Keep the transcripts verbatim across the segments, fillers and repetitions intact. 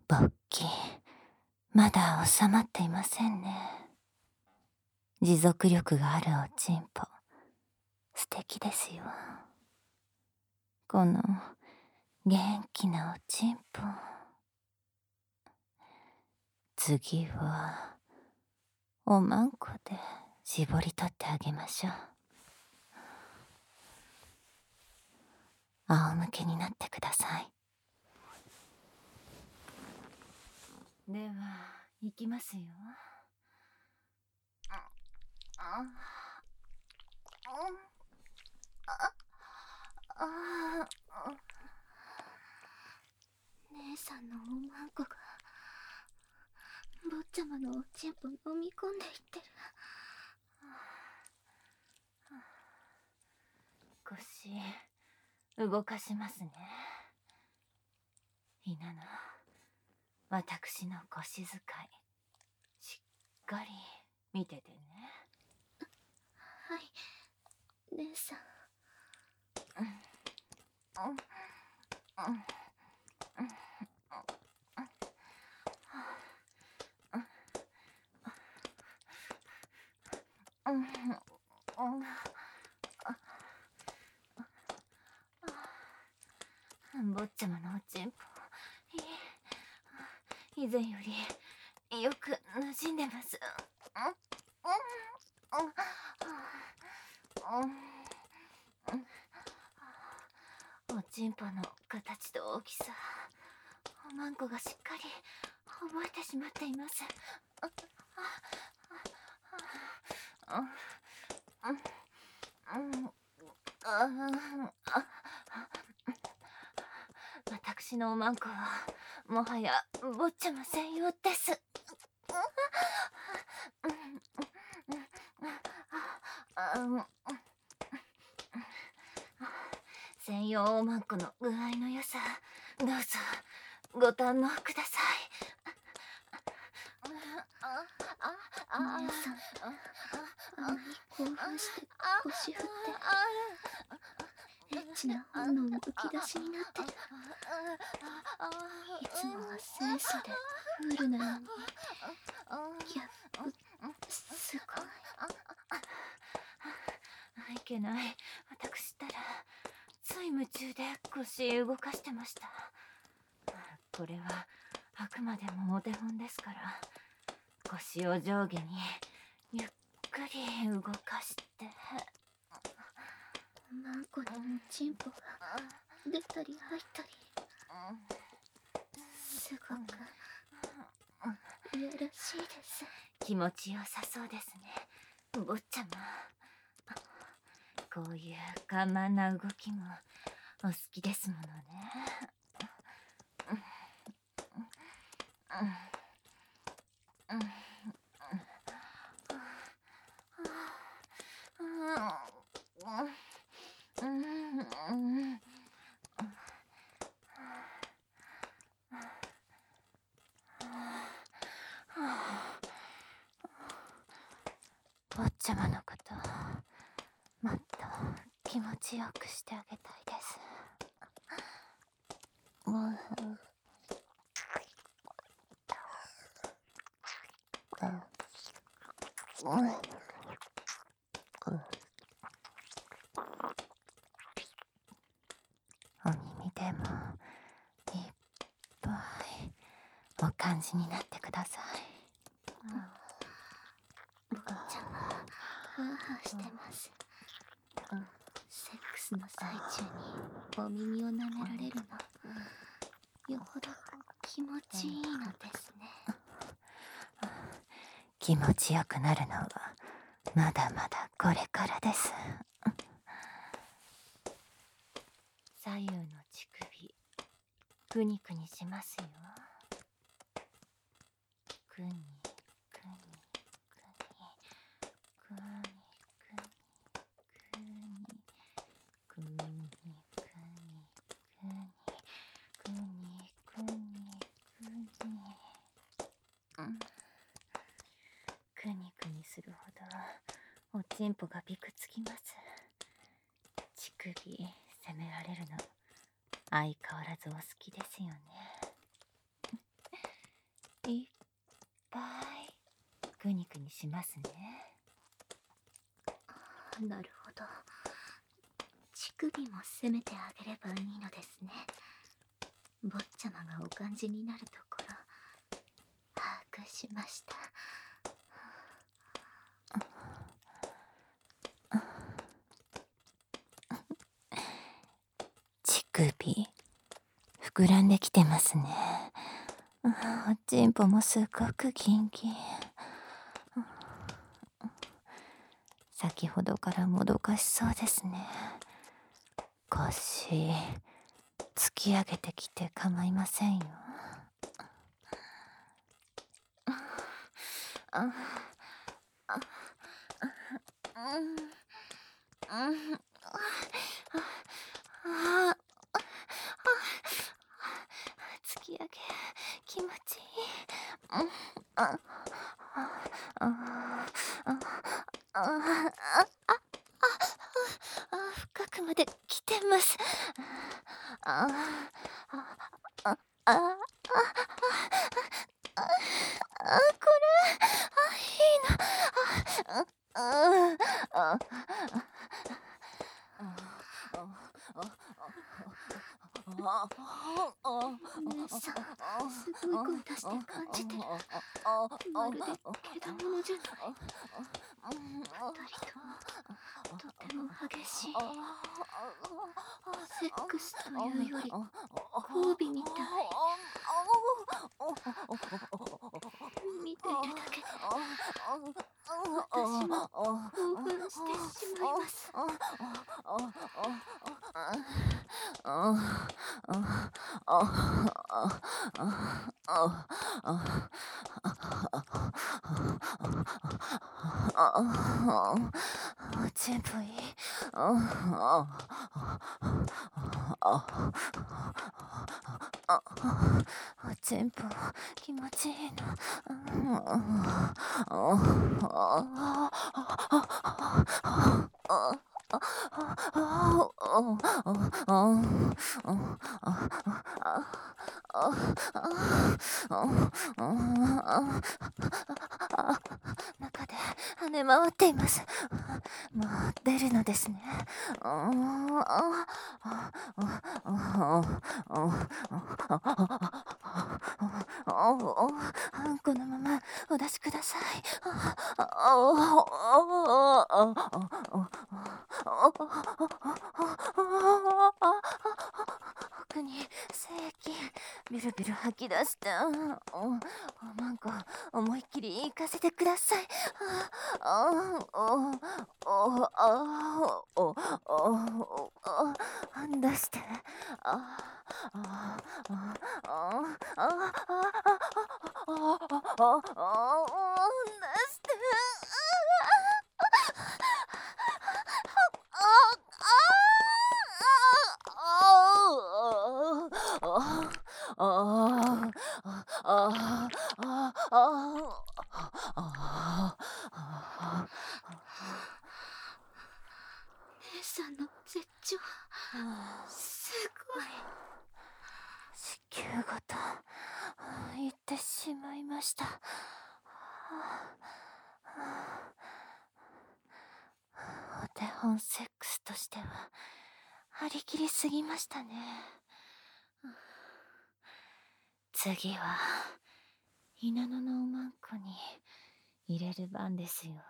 勃起、まだ収まっていませんね。持続力があるおちんぽ、素敵ですよ。この元気なおちんぽ。次は、おまんこで絞り取ってあげましょう。仰向けになってください。では、行きますよ。あ姉さんのおまんこが坊ちゃまのおちんぽ飲み込んでいってる。 腰動かしますね。ひなの、私の腰使いしっかり見ててね。 はい、姉さん。 うんうんうん坊ちゃまのおちんぽ、以前よりよく馴染んでます。おちんぽの形と大きさ、おまんこがしっかり覚えてしまっています。私のおまんこはもはや坊ちゃま専用です。専用おまんこの具合の良さ、どうぞご堪能ください。 姉さん、あまり興奮して腰振ってエッチな本能むき出しになってる。いつもは清楚でクールなのに、ギャップすごい。 いけない。私ったらつい夢中で腰動かしてました。これはあくまでもお手本ですから、腰を上下にゆっくり動かして。 おまんこにおちんぽが出たり入ったり、すごくいやらしいです。 気持ちよさそうですね、坊ちゃま。こういう緩慢な動きもお好きですものね。坊ちゃまのこともっと気持ちよくしてあげたいです。お耳でもいっぱいお感じになってください。 坊ちゃま、ハーハーしてます。セックスの最中にお耳を舐められるの、よほど気持ちいいのですね。 気持ちよくなるのはまだまだこれからです。左右の乳首くにくにしますよ。くにくにくにくにくにくにくにくにくにくにくにくにくにするほどおちんぽがびくつきます。乳首責められるの相変わらずお好きですよね。 いっぱいくにくにしますね。 なるほど。乳首も攻めてあげればいいのですね。坊ちゃまがお感じになるところ把握しました。 乳首膨らんできてますね。おちんぽもすごくギンギン。先ほどからもどかしそうですね。腰突き上げてきて構いませんよ。突き上げ気持ちいい。ああ深くまで来てます。ああああああこれあいいの。ああ姉さん、すごい声出して感じてる。まるでけだものじゃない。二人ともとても激しい。セックスというより交尾みたい。見ているだけで私も興奮してしまいます。 おちんぽいい。おちんぽ気持ちいいの。中で跳ね回っています。もう出るのですね。このままお出しください。奥に精液ビルビル吐き出して、おまんこ思いっきり行かせてください。出して。出して。 姉さんの絶頂、すごい。 子宮ごといってしまいました。お手本セックスとしては張り切りすぎましたね。次は稲野のおまんこに入れる番ですよ。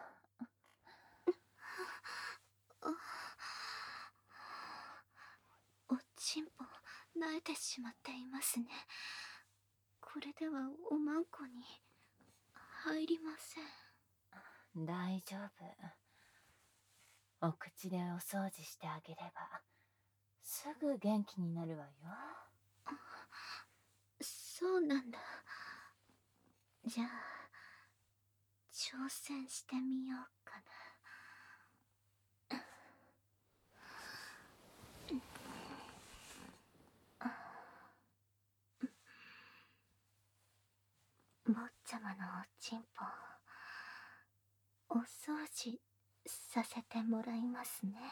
おちんぽ慣れてしまっていますね。これではおまんこに入りません。 大丈夫。お口でお掃除してあげればすぐ元気になるわよ。 そうなんだ。じゃあ挑戦してみようかな。坊ちゃまのおちんぽお掃除させてもらいますね。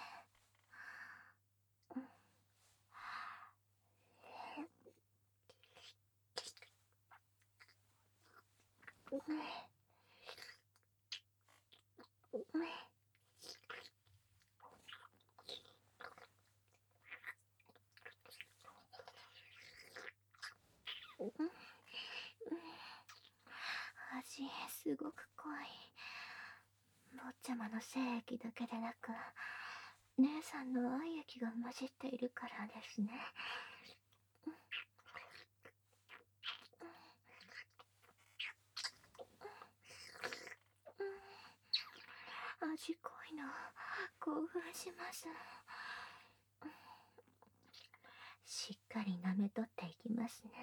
ごく濃い。坊ちゃまの精液だけでなく、姉さんの愛液が混じっているからですね。味濃いの興奮します。しっかり舐めとっていきますね。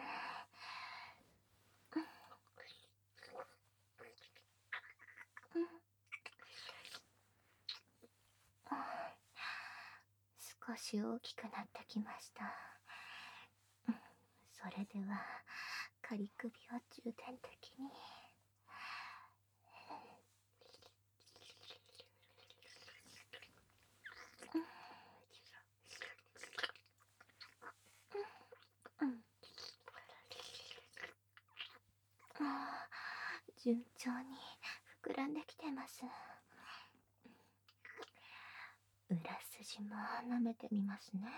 少し大きくなってきました。それでは仮首を重点的に。順調に膨らんできてます。裏筋も舐めてみますね。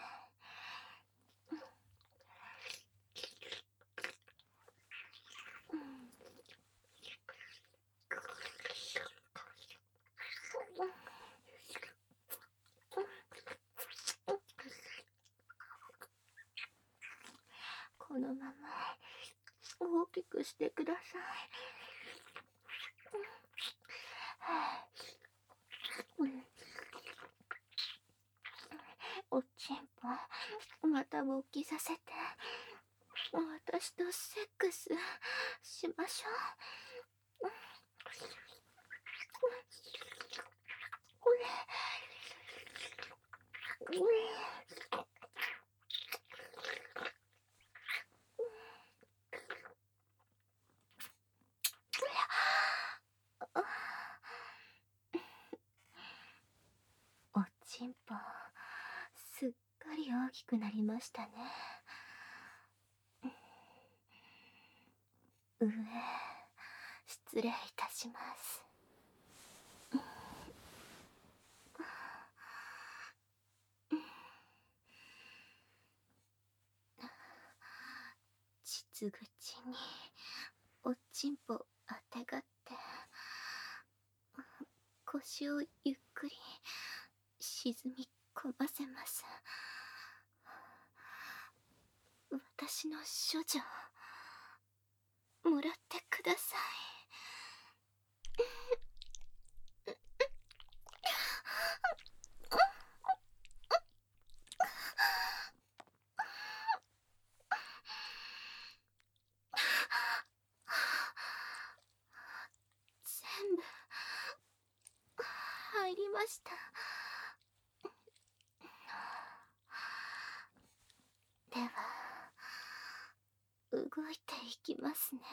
このまま大きくしてください。おちんぽまた勃起させて私とセックスしましょう。おちんぽすっかり大きくなりましたね。上失礼いたします。膣口におちんぽあてがって腰をゆっくり沈み込ませます。私の処女もらってください。全部入りました。では動いていきますね。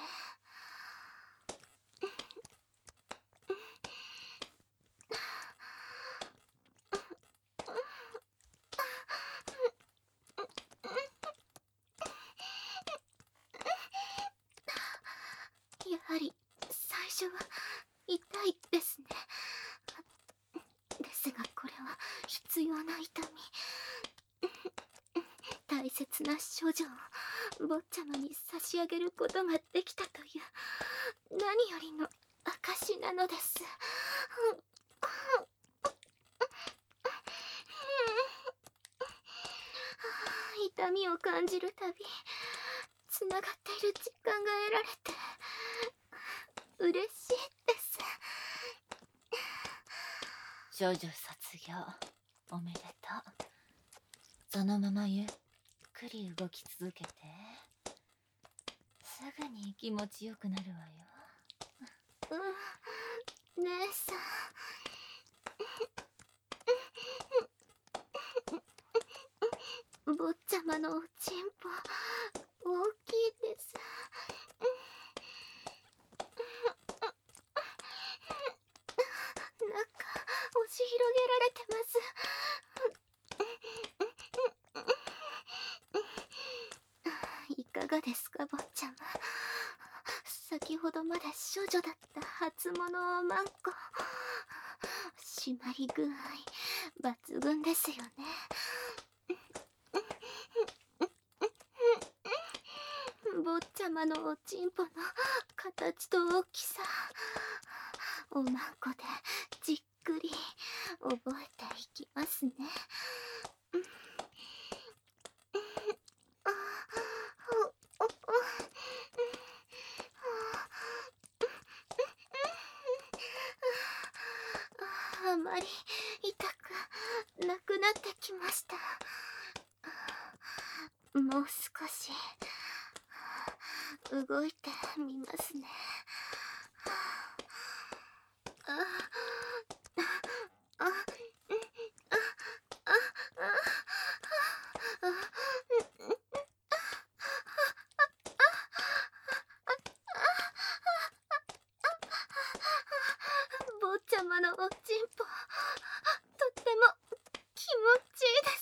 やはり最初は痛いですね。ですがこれは必要な痛み。大切な処女を坊ちゃまに差し上げることができたという何よりの証なのです。痛みを感じるたびつながっている実感が得られて嬉しいです。 少女卒業おめでとう。そのままゆっくり動き続けてすぐに気持ちよくなるわよ。 うん、姉さん。坊ちゃまのおちんぽ大きいです。なんか押し広げられてます。いかがですか坊ちゃま。先ほどまで少女だった初物おまんこ締まり具合抜群ですよね。坊ちゃまのおちんぽの形と大きさおまんこでじっくり覚えていきますね。あまり痛くなくなってきました。もう少し動いてみますね。あああ坊ちゃまのおちんぽ、とっても気持ちいいです。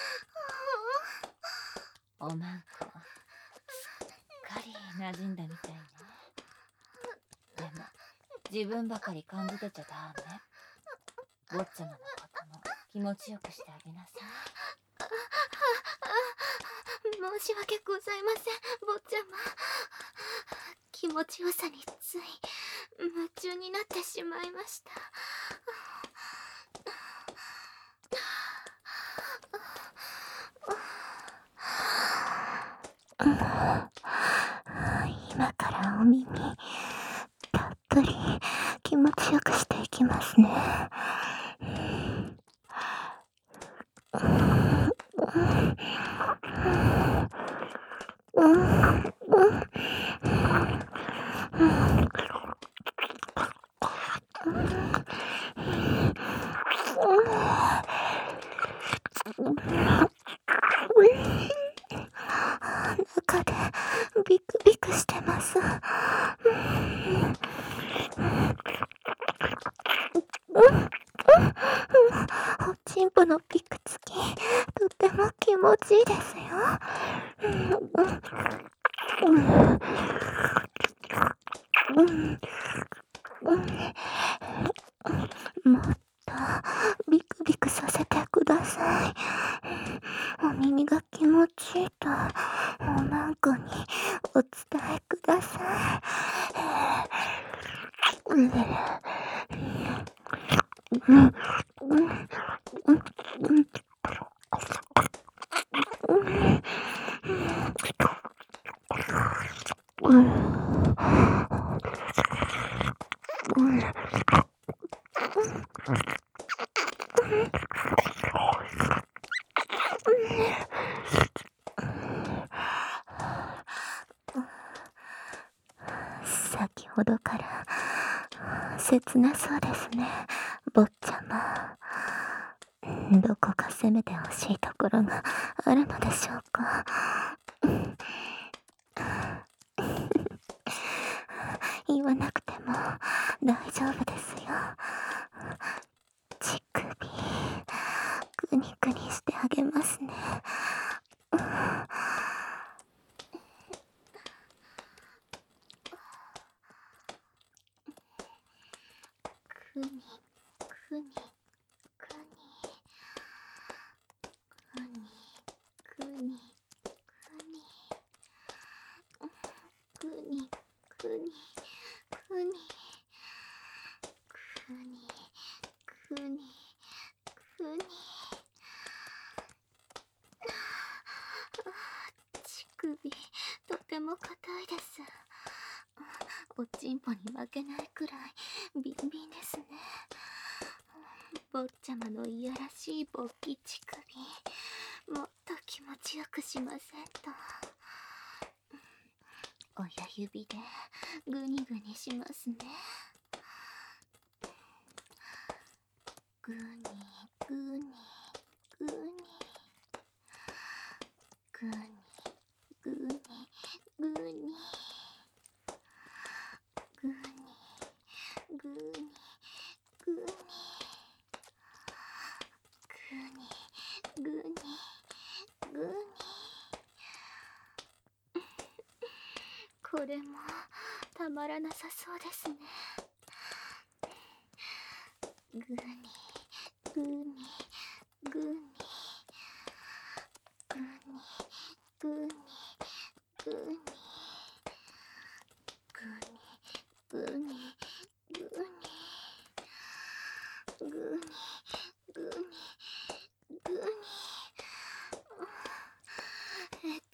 おまんこ、すっかり馴染んだみたいね。でも自分ばかり感じてちゃダメ。坊ちゃまのことも気持ちよくしてあげなさい。 申し訳ございません、坊ちゃま。気持ちよさについ夢中になってしまいました。今からお耳たっぷり気持ちよくしていきますね。中でビクビクしてます。おちんぽのピクつき、とても気持ちいいですよ。もっとビクビクさせてください。お耳が気持ちいいとおまんこにお伝えください。うんうん先ほどから切なそうですね、坊ちゃま。どこか責めてほしいところがあるのでしょうか。言わなくても大丈夫ですよ。乳首くにくにしてあげますね。くにくにくにくにくにくにくにくにくにくにくにくに乳首とても硬いです。おちんぽに負けないくらいビンビンですね。坊ちゃまのいやらしい勃起乳首、もっと気持ちよくしませんと。親指でグニグニしますね。グニグニグニグニグニグニグニグニグニグニグニグニ。これもたまらなさそうですね。グニグニグニグニグニグニグニグニグニ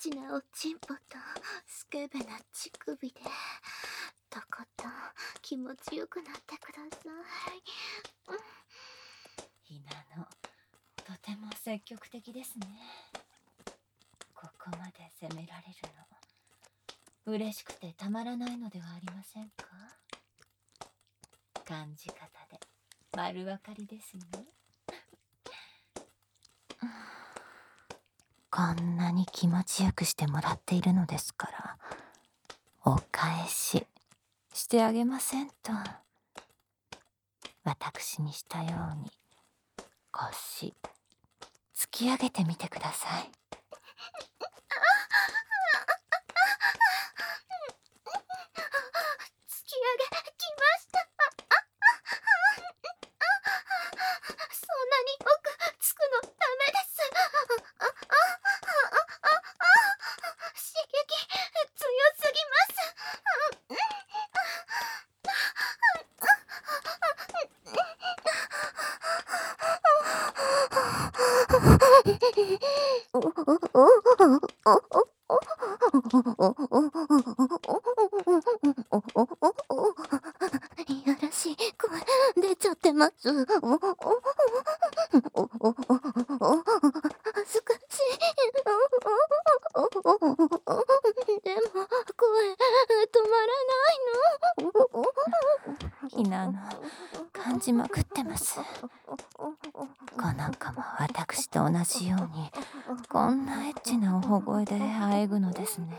チなおちんぽとスケベな乳首でとことん気持ちよくなってください。 ひなの、とても積極的ですね。ここまで責められるの嬉しくてたまらないのではありませんか？感じ方で丸分かりですよ。こんなに気持ちよくしてもらっているのですから、お返ししてあげませんと。私にしたように腰突き上げてみてください。 突き上げきました。そんなに奥つくのダメです。刺激強すぎます。いやらしい声出ちゃってます。恥ずかしい。でも声止まらないの。 ひなの、感じまくってます。この子も私と同じようにこんなエッチなおほ声であえぐのですね。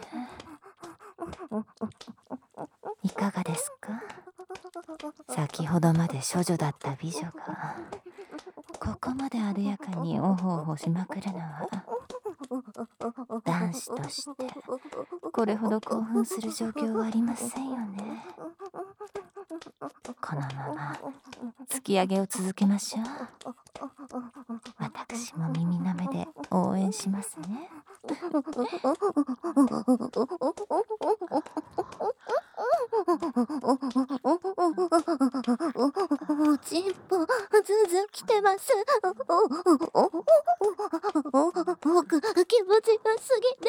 いかがですか？先ほどまで処女だった美女がここまであでやかにおほおほしまくるのは、男子としてこれほど興奮する状況はありませんよね。このまま突き上げを続けましょう。私も耳なめで応援しますね。 おちんぽズンズンきてます。僕気持ちがすぎです。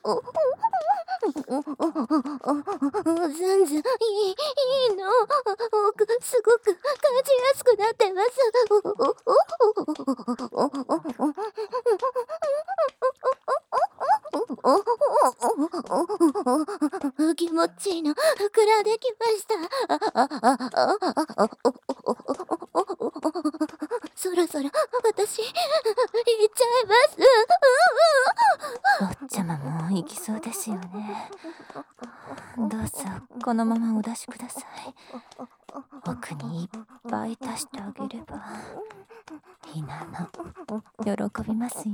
ズンズンいい、いいの。奥すごく感じやすくなってます。気持ちいいの膨らんできました。そろそろ私行っちゃいます。坊ちゃまも行きそうですよね。どうぞこのままお出しください。奥にいっぱい足してあげればひなの喜びますよ。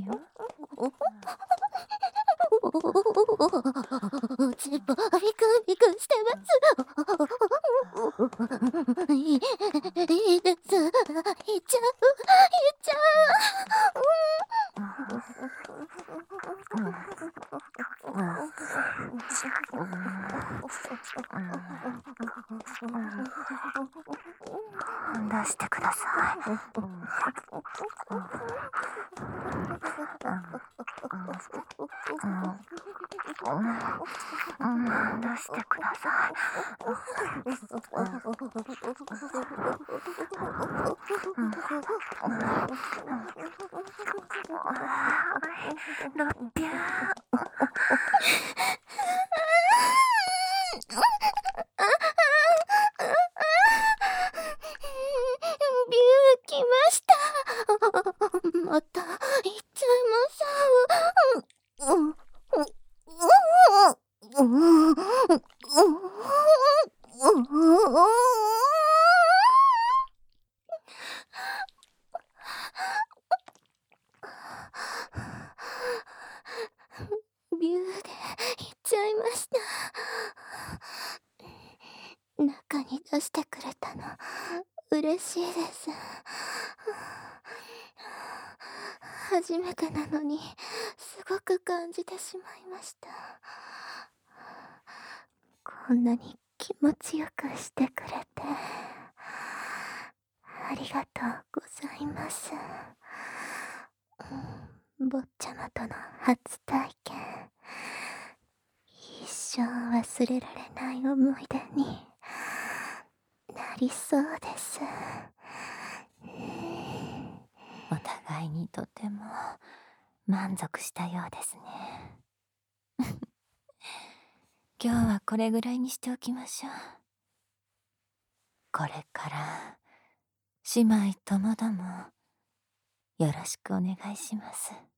おちんぽビクビクしてます。いい、いいです。いっちゃう、いっちゃう。 出してください。出してください。ろっぴゃー。 ビュー来ました。また行っちゃいます。うん。ビューで行っちゃいました。中に出してくれたの嬉しいです。初めてなのにすごく感じてしまいました。こんなに気持ちよくしてくれてありがとうございます。坊ちゃまとの初体験生忘れられない思い出になりそうです。 お互いにとても満足したようですね。今日はこれぐらいにしておきましょう。これから姉妹ともどもよろしくお願いします。